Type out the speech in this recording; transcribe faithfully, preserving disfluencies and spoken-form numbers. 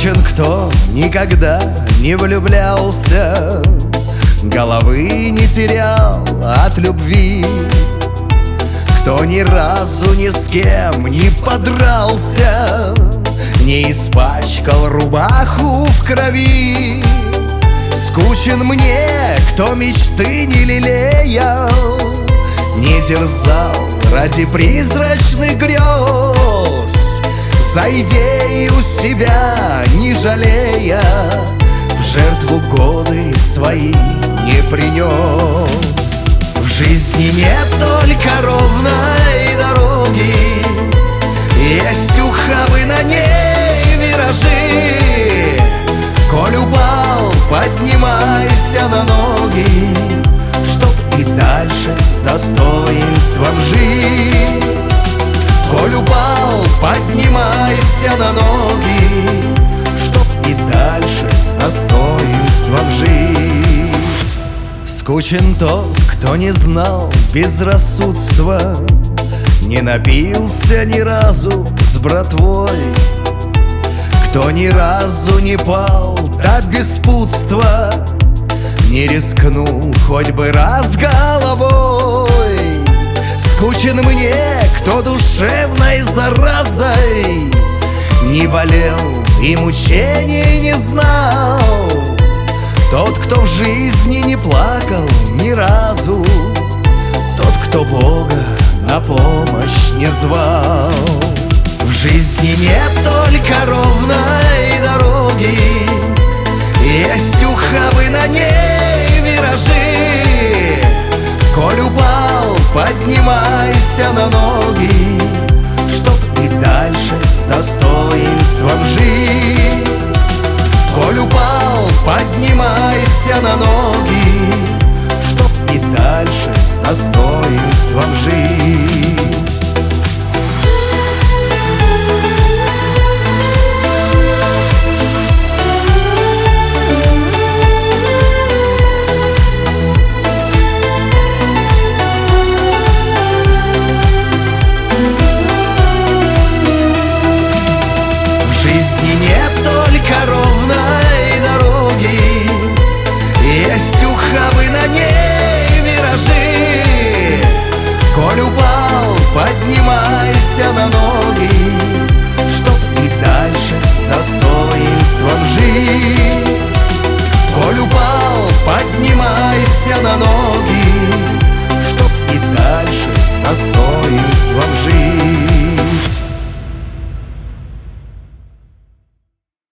Скучен, кто никогда не влюблялся, головы не терял от любви, кто ни разу ни с кем не подрался, не испачкал рубаху в крови. Скучен мне, кто мечты не лелеял, не дерзал ради призрачных грез, за идею себя не жалея, в жертву годы свои не принес. В жизни нет только ровной дороги, есть ухабы, на ней виражи. Коль упал, поднимайся на ноги, чтоб и дальше с достоинством жить. Коль упал, поднимайся на ноги, чтоб и дальше с достоинством жить. Скучен тот, кто не знал безрассудства, не напился ни разу с братвой, кто ни разу не пал до беспутства, не рискнул хоть бы раз головой. Скучен мне, кто душевной заразой не болел и мучений не знал, тот, кто в жизни не плакал ни разу, тот, кто Бога на помощь не звал. В жизни нет только ровной дороги, есть ухабы, на ней виражи. Коль упал, поднимайся на ноги, чтоб и дальше с достоинством жить. Коль упал, поднимайся на ноги, чтоб и дальше с достоинством жить. В жизни нет только ровной дороги, есть ухабы, на ней виражи. Коль упал, поднимайся на ноги, чтоб и дальше с достоинством жить. Коль упал, поднимайся на ноги, чтоб и дальше с достоинством